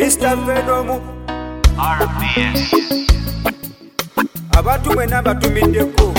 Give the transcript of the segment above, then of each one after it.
Mr. Venom RPS abantu mwena batumiddeko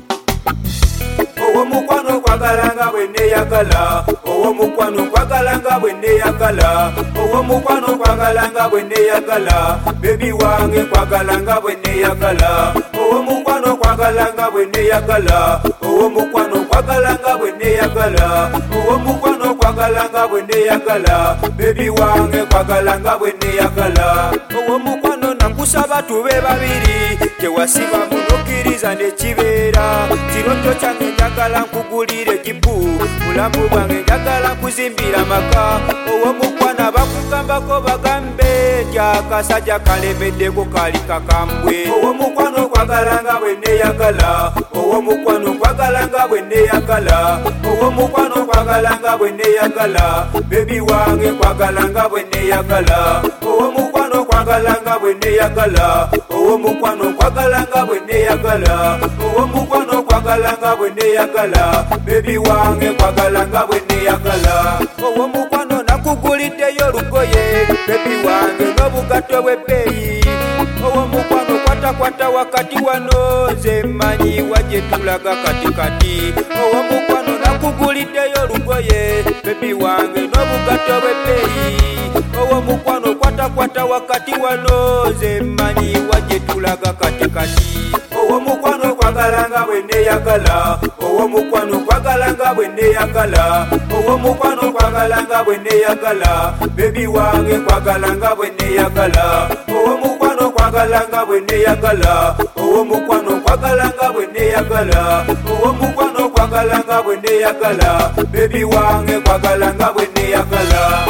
owo mukwano kwagalanga bweneyagala owo mukwano kwagalanga bweneyagala owo mukwano kwagalanga bweneyagala bebi wange kwagalanga bweneyagala owo mukwano kwagalanga bweneyagala owo mukwano kwagalanga bweneyagala owo mukwano kwagalanga bweneyagala bebi wange kwagalanga bweneyagala owo mukwano nakusaba tube babiri tewasiba munokiriza nekibeera kiroto kyange njagala nkugulire jipu mulambu bwange njagala nkuzimbira maka owo mukwana bakugambako bagambe jakasajja kalemeddeko kali kakambwe owo mukwano kwagalanga bweneyagala owo mukwano kwagalanga bweneyagala owo mukwano kwagalanga bweneyagala bebi wange kwagalanga bweneyagala owo mukwano kwagalanga bweneyagala owo mukwano kwagalanga bweneyagala owo mukwano kwagalanga bweneyagala bebi wange kwagalanga bweneyagala owo mukwano nakuguliddeyo olugoye bebi wange n'obugatto bw'ebbeeyi owo mukwano kwatakwata wakati wano nze mmanyi wajje tulaga katikati owo mukwano nakuguliddeyo olugoye bebi wange n'obugatto bw'ebbeeyi owo mukwano kwatakwata wakati wano nze mmanyi wajje tulaga katikati owo mukwano kwagalanga bweneyagala owo mukwano kwagalanga bweneyagala owo mukwano kwagalanga bweneyagala bebi wange kwagalanga bweneyagala owo mukwano kwagalanga bweneyagala owo mukwano kwagalanga bweneyagala owo mukwano kwagalanga bweneyagala bebi wange kwagalanga bweneyagala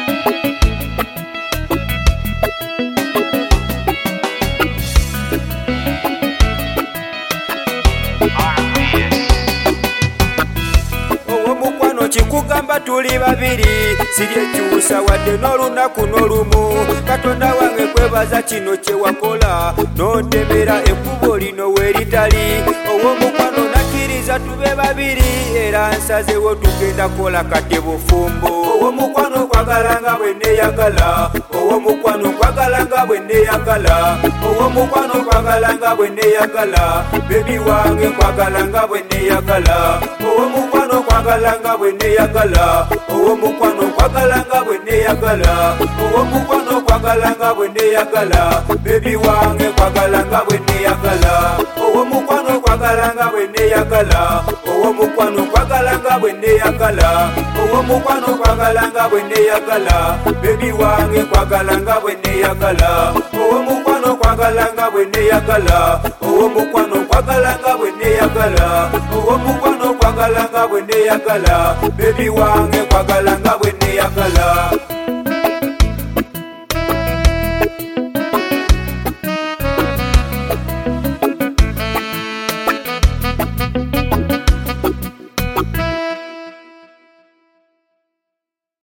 kikugamba tuli babiri siryekyusa wadde n'olunaku n'olumu katonda wange kwebaza kino kyewakola n'ontemera ekkubo lino weeritali owo mukwano nakkiriza tube babiri era nsazewo tugenda kola katebo fumbo owo mukwano kwagalanga bweneyagala owo mukwano kwagalanga bweneyagala owo mukwano kwagalanga bweneyagala bebi wange kwagalanga bweneyagala owo mukwano kwagalanga bweneyagala owo mukwano kwagalanga bweneyagala owo mukwano kwagalanga bweneyagala bebi wange kwagalanga bweneyagala owo mukwano kwagalanga bweneyagala owo mukwano kwagalanga bweneyagala owo mukwano kwagalanga bweneyagala bebi wange kwagalanga bweneyagala owo mukwano kwagalanga bweneyagala owo mukwano kwagalanga bweneyagala owo mukwano kwagalanga bweneyagala bebi wange kwagalanga